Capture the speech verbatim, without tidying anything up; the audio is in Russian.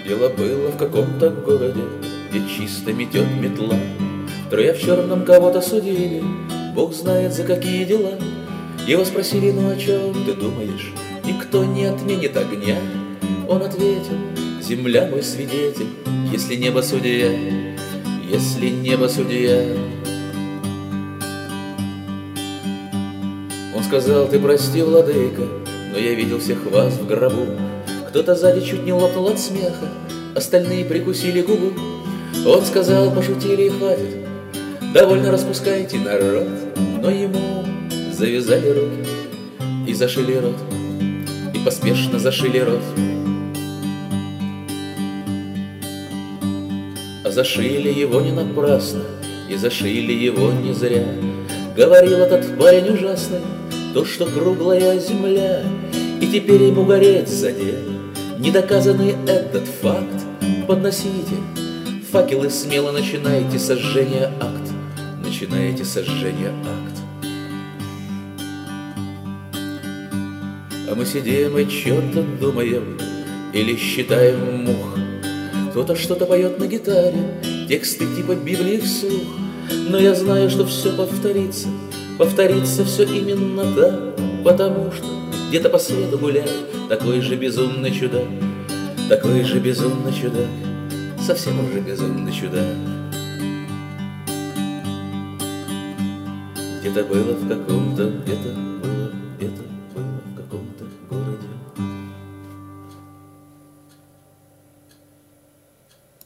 Дело было в каком-то городе, где чисто метет метла. Трое в черном кого-то судили, Бог знает за какие дела. Его спросили: ну о чем ты думаешь? Никто не отменит огня. Он ответил: земля мой свидетель, если небо судья, если небо судья. Он сказал: ты прости, владыка, но я видел всех вас в гробу. Кто-то сзади чуть не лопнул от смеха, остальные прикусили губу. Он сказал: пошутили и хватит, довольно распускайте народ. Но ему завязали руки и зашили рот, и поспешно зашили рот. А зашили его не напрасно, и зашили его не зря. Говорил этот парень ужасный то, что круглая земля, и теперь ему гореть за дело. Недоказанный этот факт подносите факелы, смело начинайте сожжение акт, начинайте сожжение акт. А мы сидим и что-то думаем или считаем мух. Кто-то что-то поет на гитаре, тексты типа Библии вслух. Но я знаю, что все повторится, повторится все именно так, потому что где-то по свету гуляет такой же безумный чудак, такой же безумный чудак, совсем уже безумный чудак. Где-то было в каком-то, где-то